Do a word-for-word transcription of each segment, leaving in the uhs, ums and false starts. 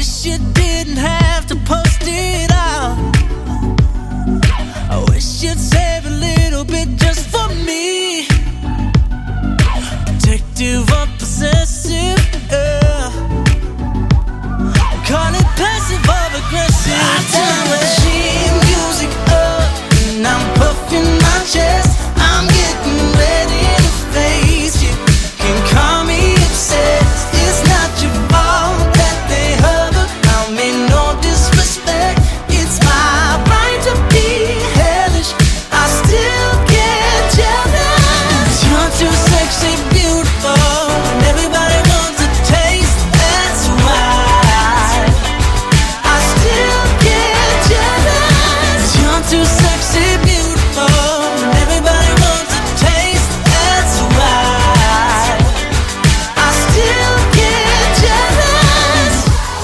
wish you didn't have to post it out. I wish you'd save a little bit just for me. Protective or possessive, yeah. Call it passive or aggressive. I turn the machine music up and I'm puffing my chest. I'm getting ready to face you. Can call me obsessed. It's not your fault that they hover. I mean no disrespect. It's my right to be hellish. I still get jealous. You're too sexy, beautiful, and everybody wants a taste. That's why I still get jealous. You're too sexy, beautiful, and everybody wants a taste. That's why I still get jealous.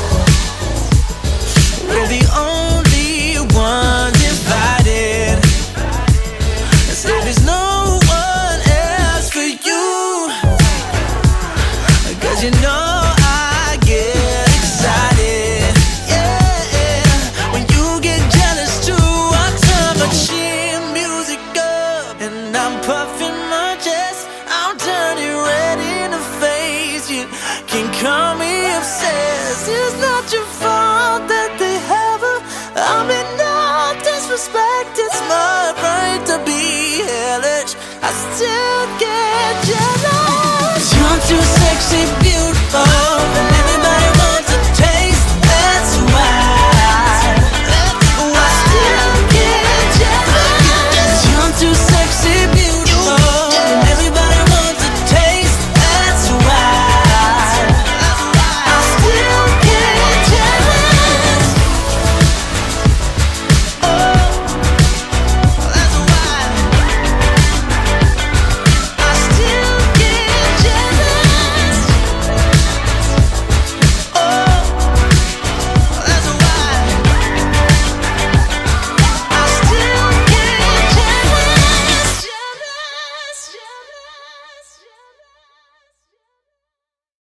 We're the only ones invited. So there's no one else for you. Cause you know I get excited, yeah. When you get jealous too, I turn my chin music up and I'm puffing my chest. I'm turning red in the face. You can call me obsessed. It's not your fault that they have her. I mean no disrespect. It's my right to be hellish. I still get jealous. You're too sexy,